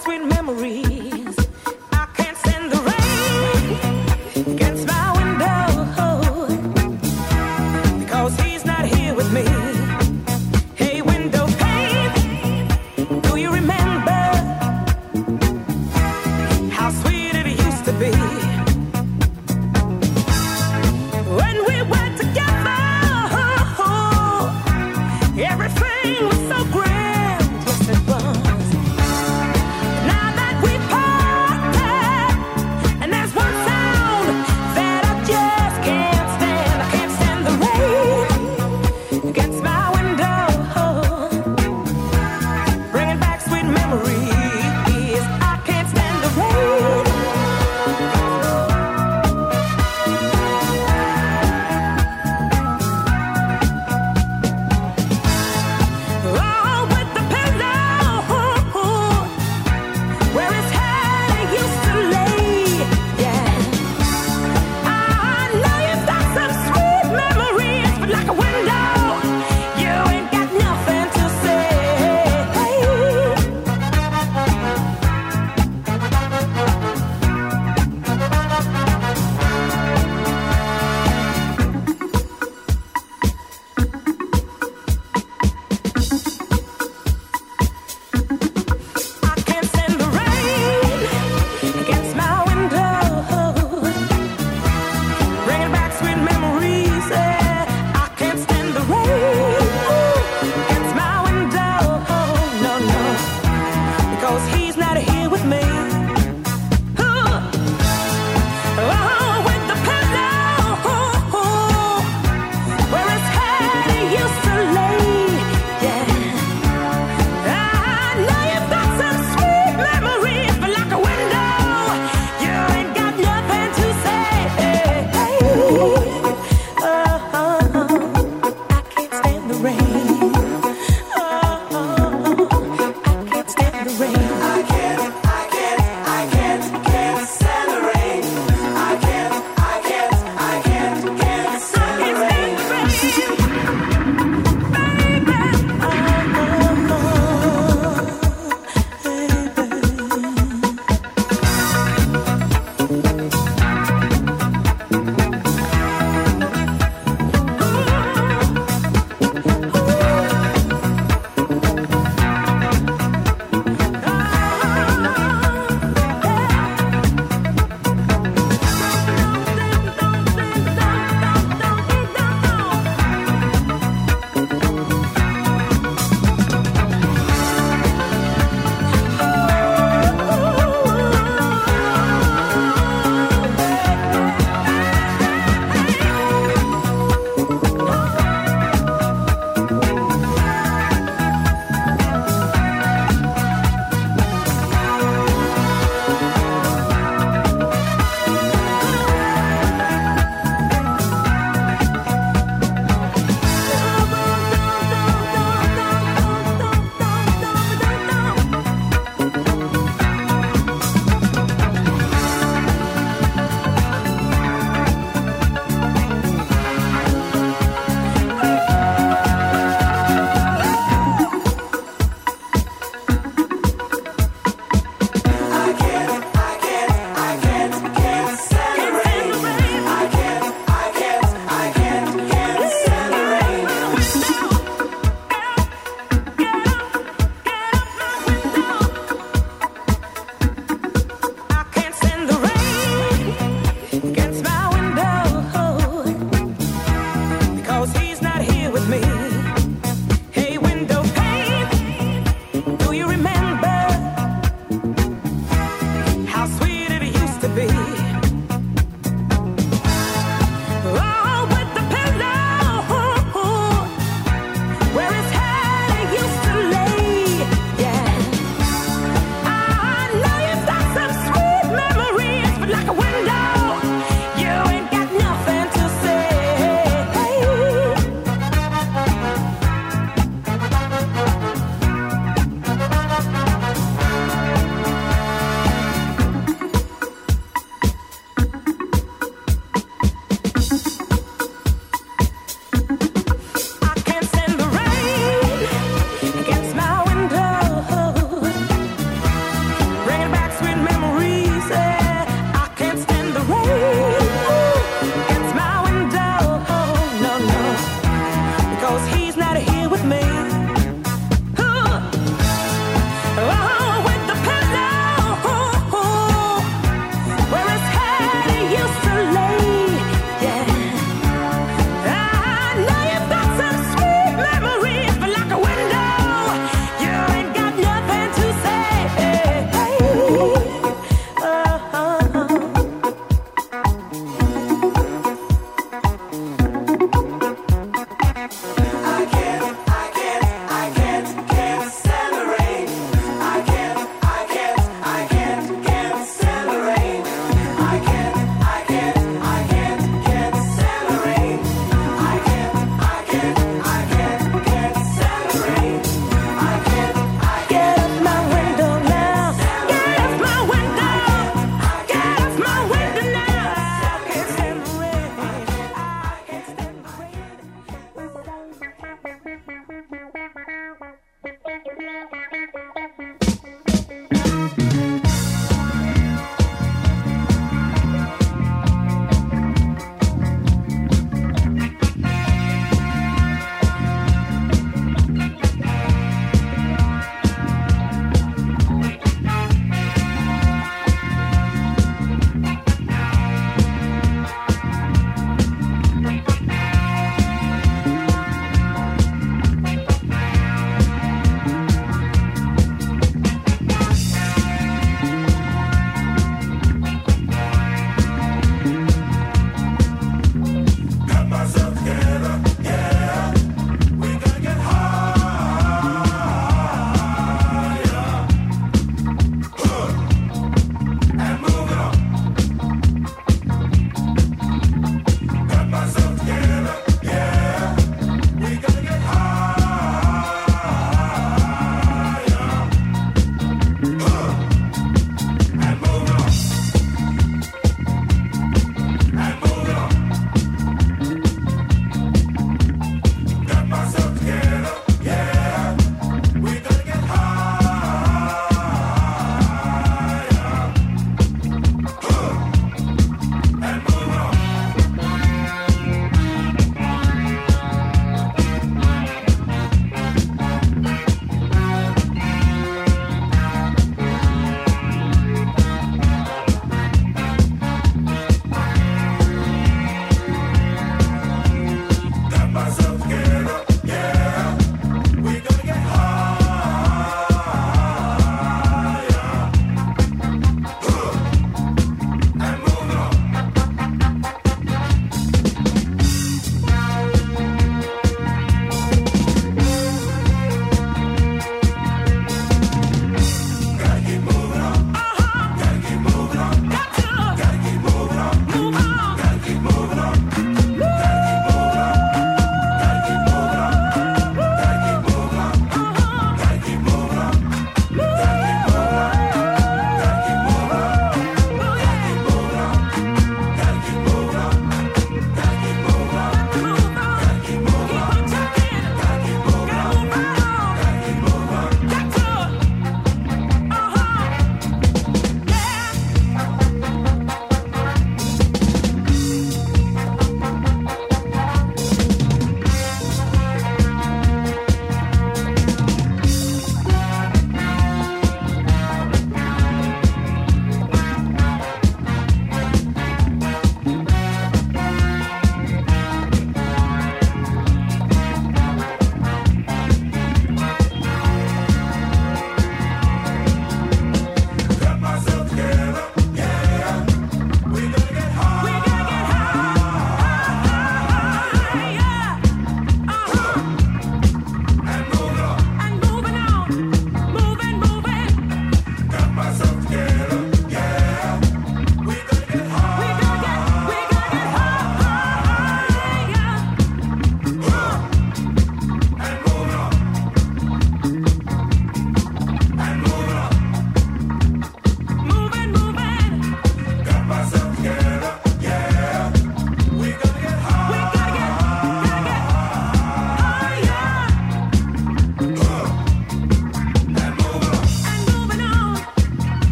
sweet memories. I can't stand the rain against my window because he's not here with me. Hey, window pane, do you remember how sweet it used to be? When we were together, everything was so grand, yes it was. Now that we parted, and there's one sound that I just can't stand. I can't stand the rain against my window, bringing back sweet memories. I can't stand the rain. Oh, with the pillow where his head used to lay. Yeah, I know you've got some sweet memories, but like a window, you ain't got nothing to say. I can't stand the rain against my window, bringing back sweet memories. Yeah, I can't stand the rain against my window. No, no, because he's not here with me. Oh, with the pillow where his head used to lay. Yeah. I know you've got some sweet memories, but like a window, you ain't got nothing to say. I can't stand the rain. I can't stand the rain. I can't stand the rain. I can't stand the rain.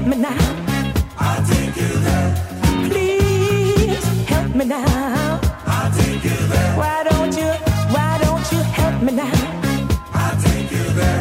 me now. I'll take you there. Please help me now. I'll take you there. Why don't you help me now? I'll take you there.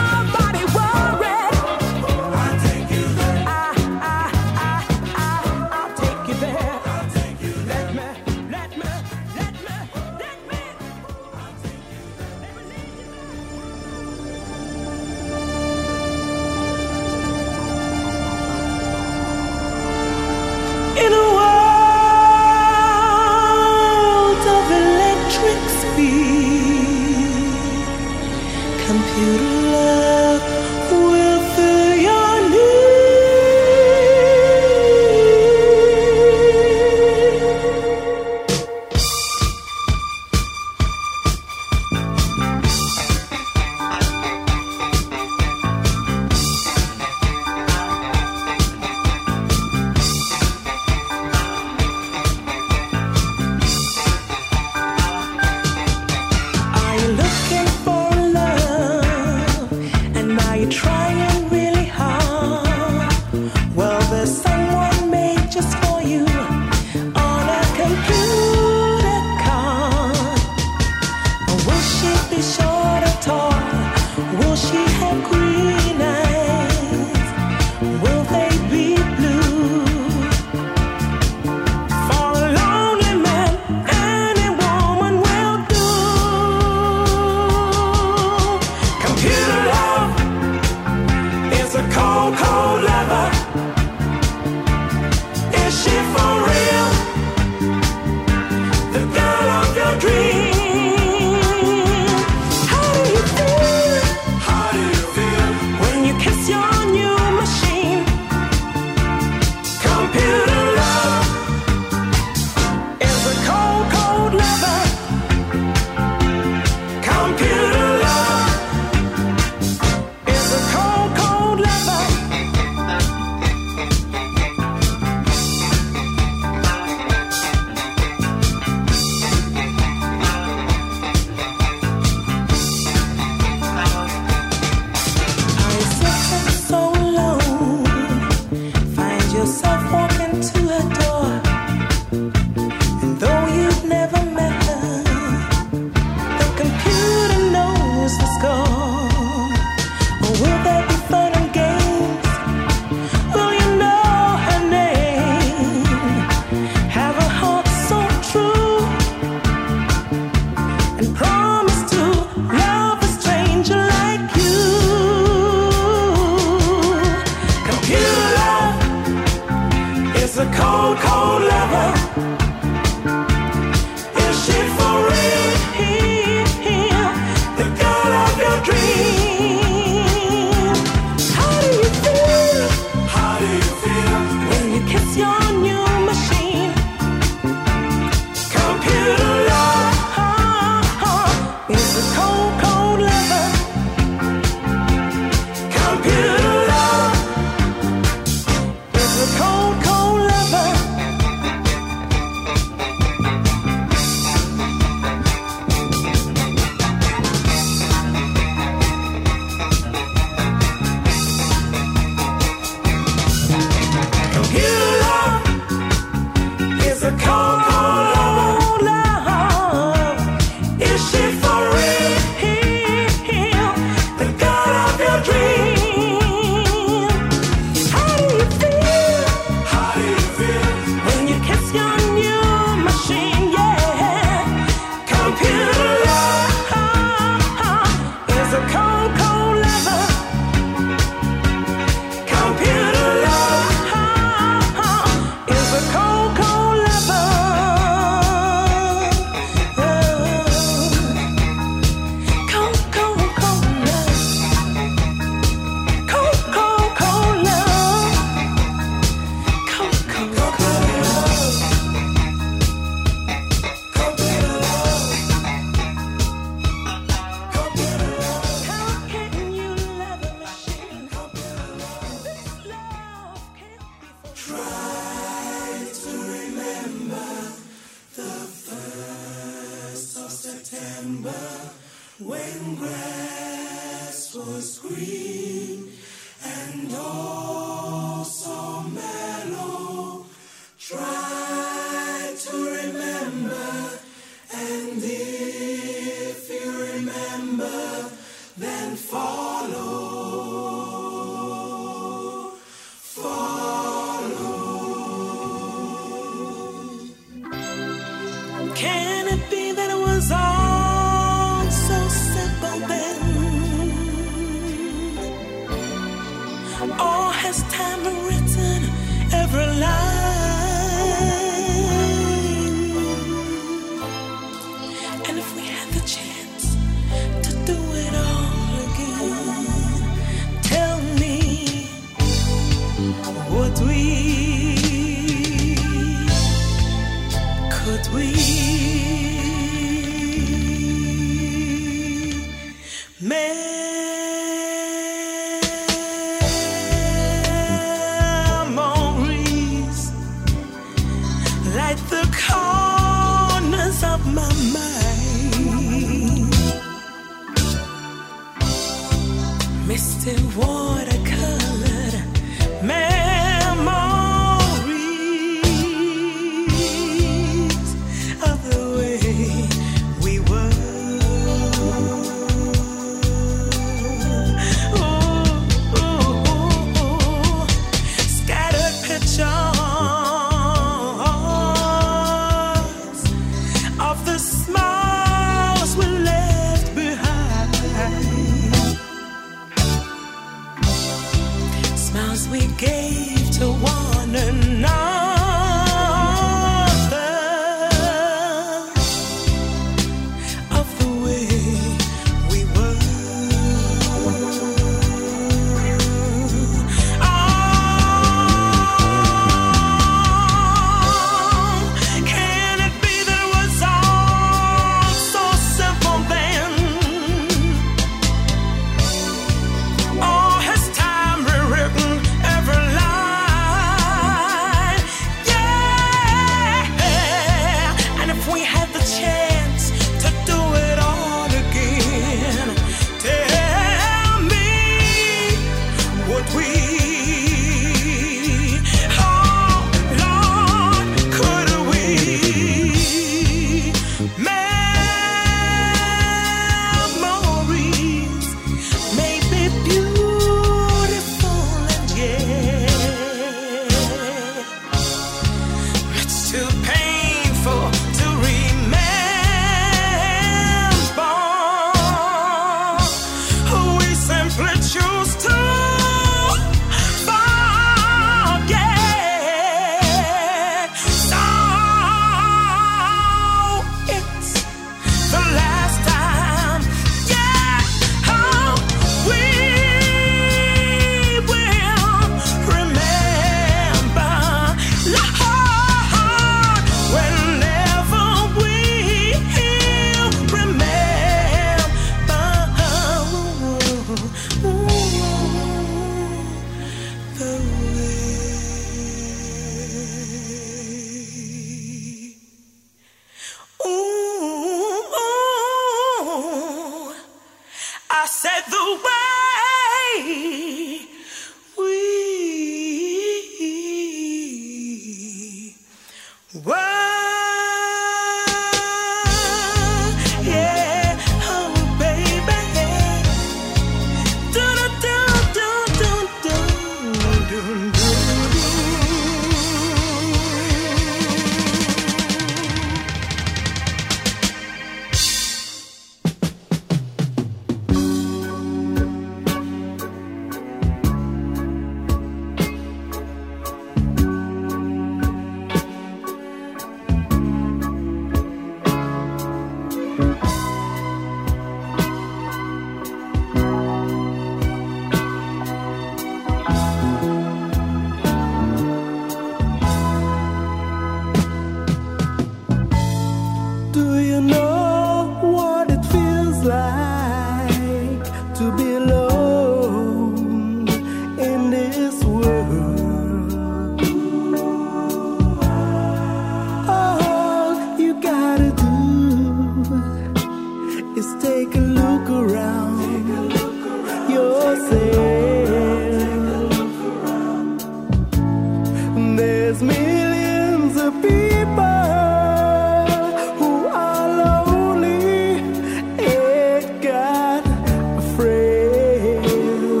There's millions of people who are lonely and got a friend.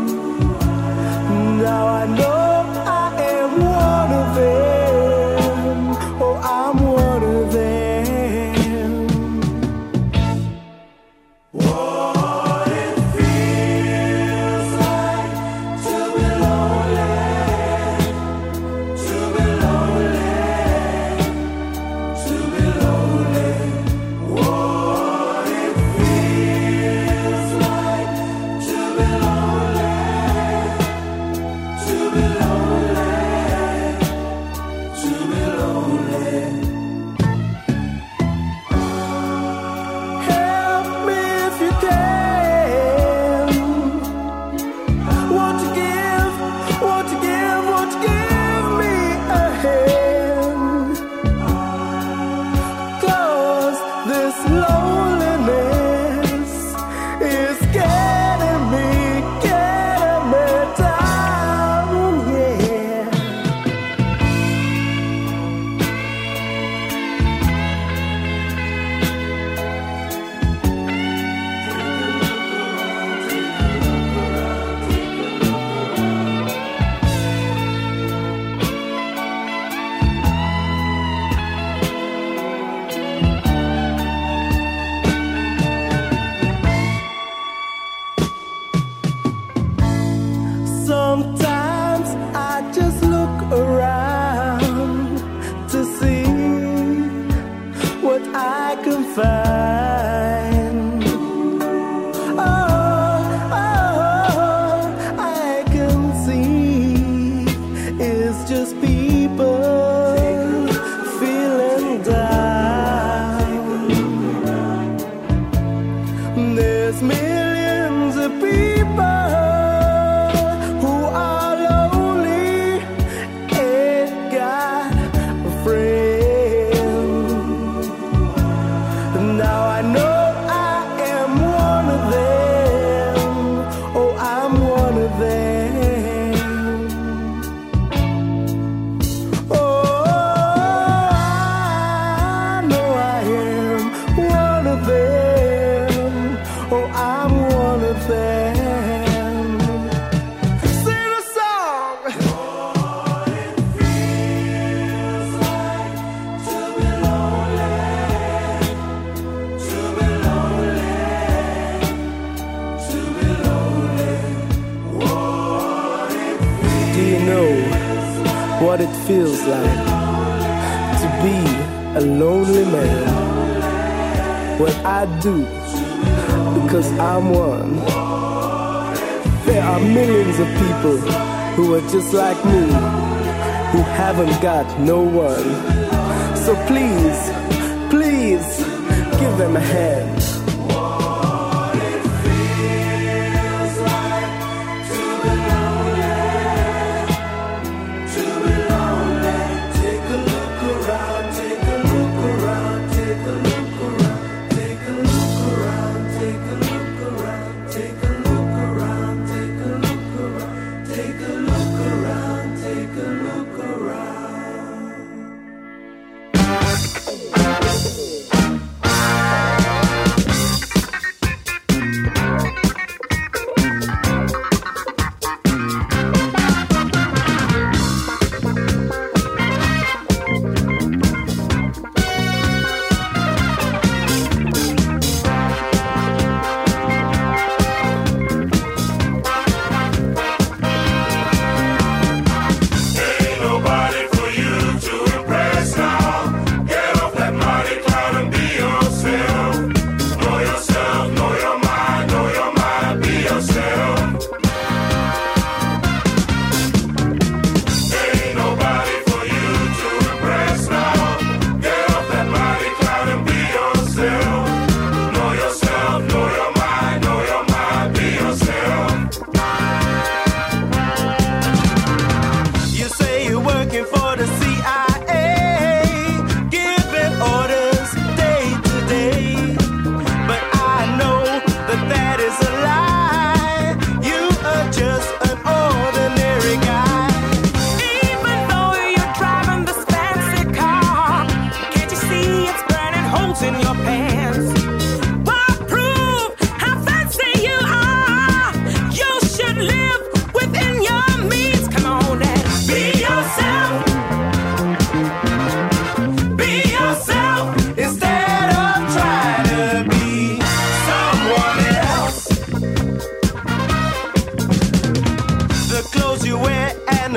Now I know I am one of them. Oh, I'm one of them. What it feels like to be lonely, to be lonely, to be lonely. What it feels like to be lonely, to be lonely, to be lonely. Help me if you can. Won't you give, won't you give, won't you give me a hand? 'Cause this loneliness is getting me down, yeah. Sometimes I just look around to see what I can find. Oh, I can see it's just people feeling down. There's millions of people who are lonely and got a friend. Now I know I am one of them. Oh, I'm one of them. Oh, I know I am one of them. Oh, I'm one of them. Sing a song. What it feels like to be lonely, to be lonely, to be lonely. What it feels. Do you know what it feels like to be a lonely man? What I do, because I'm one. There are millions of people who are just like me, who haven't got no one. So please, please, give them a hand. What it feels like to be lonely, to be lonely. Take a look around, take a look around, take a look around, take a look around, take a look around, take a look around, take a look around, take a look around, take a look around.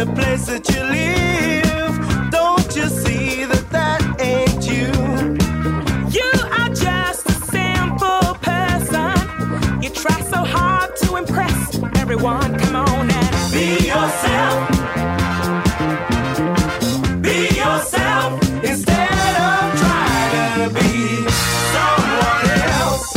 the place that you live. Don't you see that that ain't you? You are just a simple person. You try so hard to impress everyone. Come on and Be yourself. Be yourself instead of trying to be someone else.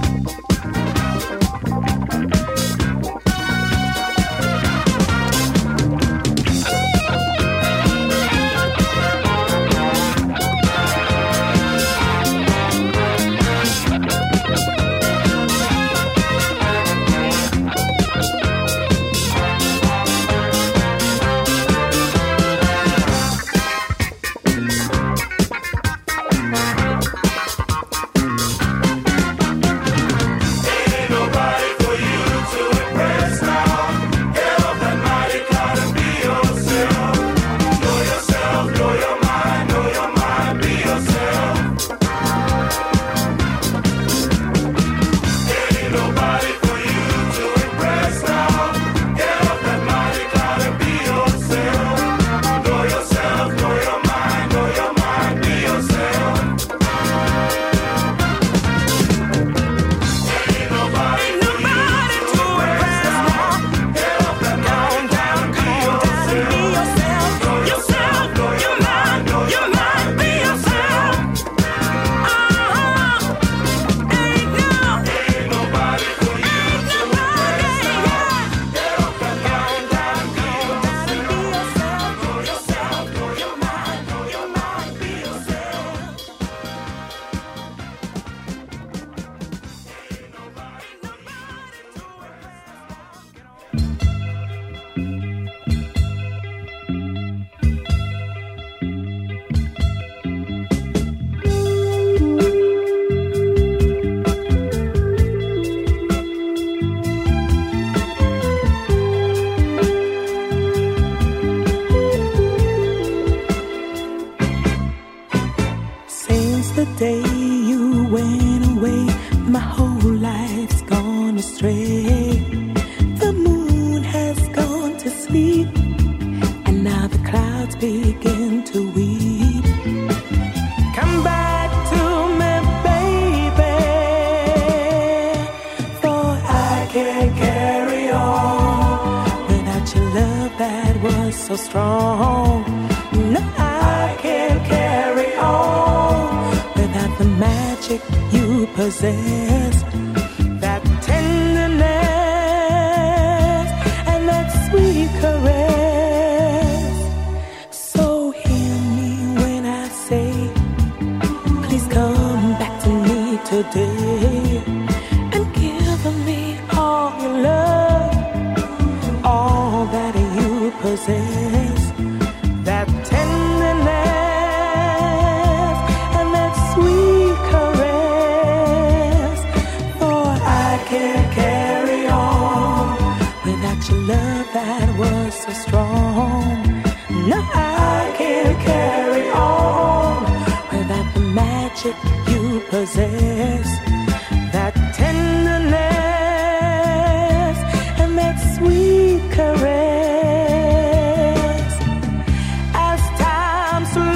since the day you went away, my whole life's gone astray. The moon has gone to sleep, and now the clouds begin to weep. Come back to me, baby, for I can't carry on without your love that was so strong. No, I can't carry on without the magic you possess, that tenderness and that sweet caress. So hear me when I say, please come back to me today and give me all your love, all that you possess, that tenderness and that sweet caress. For I can't carry on without your love that was so strong. No, I can't carry on without the magic you possess, that tenderness and that sweet caress. As time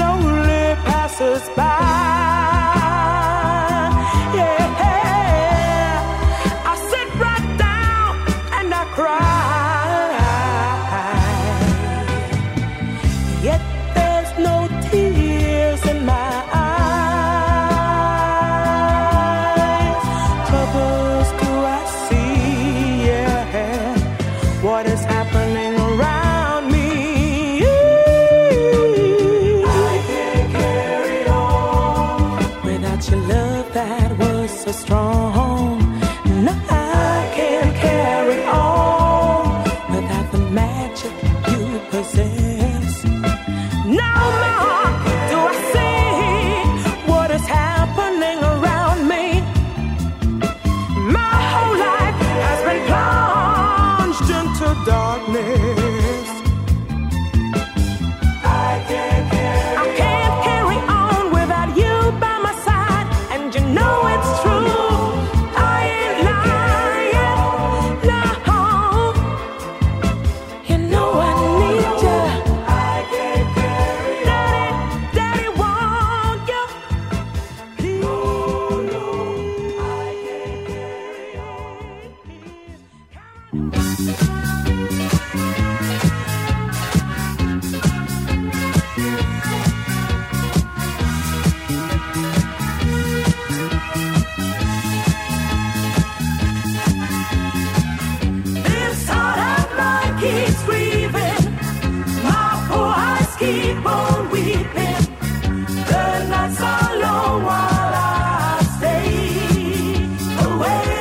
keep on weeping. The nights are long while I stay away.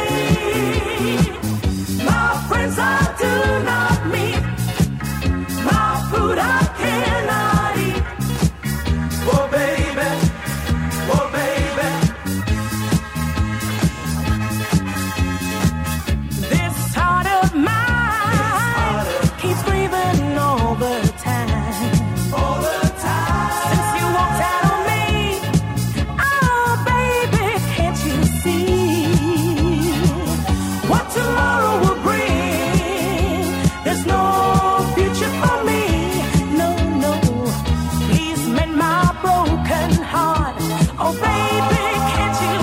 My friends I do not meet. My food I cannot eat. Oh baby, oh baby. This heart of mine keeps breathing all the time. All the time. Since you walked out on me, oh baby, can't you see what tomorrow will bring? There's no future for me, no, no. Please mend my broken heart, oh baby, can't you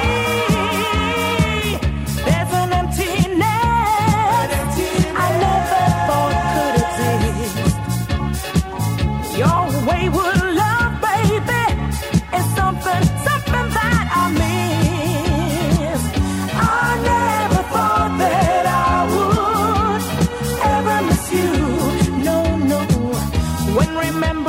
see? There's an emptiness I never thought could exist. Your wayward love, baby, is something that I miss. I never thought that I would ever miss you. No, no. When remember